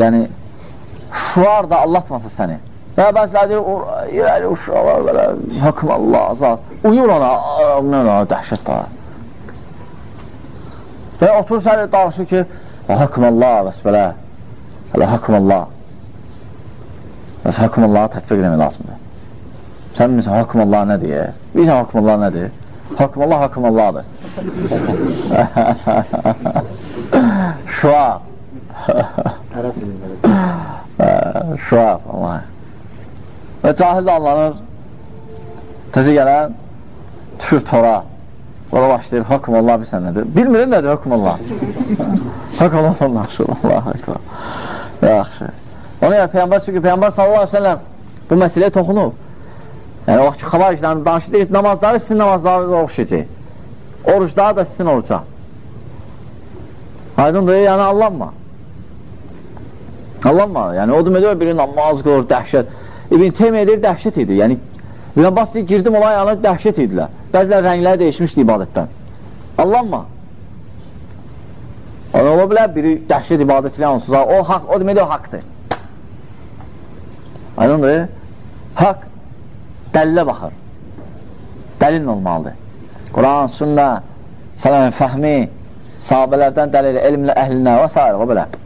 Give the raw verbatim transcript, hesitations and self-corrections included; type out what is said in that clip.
yəni şuar da allatmasa səni. Və bəzilə deyir, irəli uşaqlar belə, hökm Allah, azad. Uyur ona, nə ona, dəhşət daha. Və otur səni danışır ki, hökm Allah, bəs belə, hələ hökm Allah. Bəs hökm Allah'a tətbiq eləmək lazımdır. Sən bilmirsən, hökm Allah nə deyir? Bilirsən, hökm Allah nədir? Hökm Allah, hökm Allah'dır. Şuar. Şuar, Allah. Və cahil anlanır, təzə gələn, düşür tora, orada başlayır, hökm Allah bilsən nədir? Bilmir nədir hökm Allah? Hökm Allah, Allah, Allah, Allah. Yaxşı. Ona yer Peyyambar, çünki Peyyambar sallallahu aleyhi ve sellem bu məsələyə toxunub. Yəni, o vaxt ki, xavaricdən danışır, namazları sizin namazları da oxşayacaq. Oruçları da sizin oruca. Aydındır, yəni allanma. Allanma, yəni o demədə biri namaz qılır, dəhşət. İbn Teymiyyə deyir, dəhşət idi. Yəni, İbn Abbas deyir, girdim olay yanı, dəhşət idilər. Bəzilər rəngləri dəyişmişdi ibadətdən. Allanma. Yəni, ola bilər, biri dəhşət ibadət ilə onsuz. O, haq, o demədə o haqdır. Aydındır, haqq dəlilə baxır. Dəlil olmalıdır. Quran, sünnə, sələmin fəhmi, sahabələrdən dəlil, elmlə əhlinə və s. o belə.